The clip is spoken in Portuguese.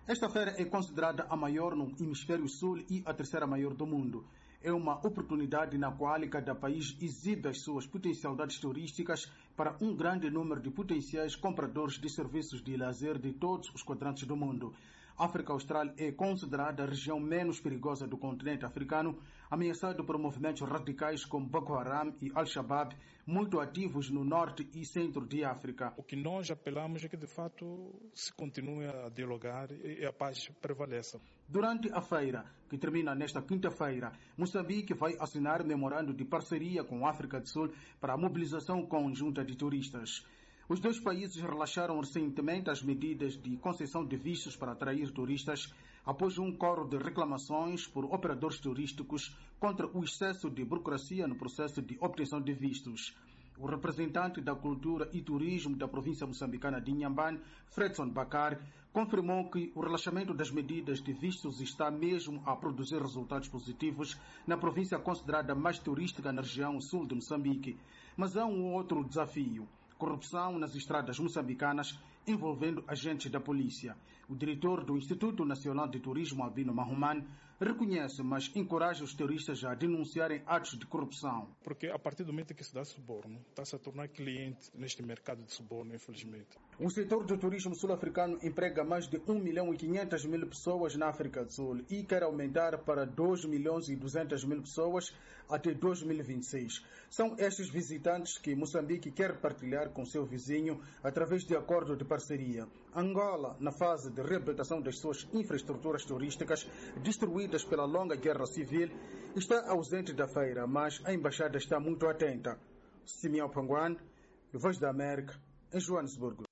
Esta feira é considerada a maior no Hemisfério Sul e a terceira maior do mundo. É uma oportunidade na qual cada país exibe as suas potencialidades turísticas para um grande número de potenciais compradores de serviços de lazer de todos os quadrantes do mundo. A África Austral é considerada a região menos perigosa do continente africano, ameaçado por movimentos radicais como Boko Haram e Al-Shabaab, muito ativos no norte e centro de África. O que nós apelamos é que, de fato, se continue a dialogar e a paz prevaleça. Durante a feira, que termina nesta quinta-feira, Moçambique vai assinar memorando de parceria com a África do Sul para a mobilização conjunta de turistas. Os dois países relaxaram recentemente as medidas de concessão de vistos para atrair turistas após um coro de reclamações por operadores turísticos contra o excesso de burocracia no processo de obtenção de vistos. O representante da Cultura e Turismo da província moçambicana de Inhambane, Fredson Bakar, confirmou que o relaxamento das medidas de vistos está mesmo a produzir resultados positivos na província considerada mais turística na região sul de Moçambique. Mas há um outro desafio: corrupção nas estradas moçambicanas envolvendo agentes da polícia. O diretor do Instituto Nacional de Turismo, Albino Mahuman, reconhece, mas encoraja os turistas a denunciarem atos de corrupção. Porque a partir do momento que se dá suborno, está-se a tornar cliente neste mercado de suborno, infelizmente. O setor do turismo sul-africano emprega mais de 1.500.000 pessoas na África do Sul e quer aumentar para 2.200.000 pessoas até 2026. São estes visitantes que Moçambique quer partilhar com seu vizinho através de acordo de parceria. Angola, na fase de reabilitação das suas infraestruturas turísticas destruídas pela longa guerra civil, está ausente da feira, mas a embaixada está muito atenta. Simeão Panguan, Voz da América, em Joanesburgo.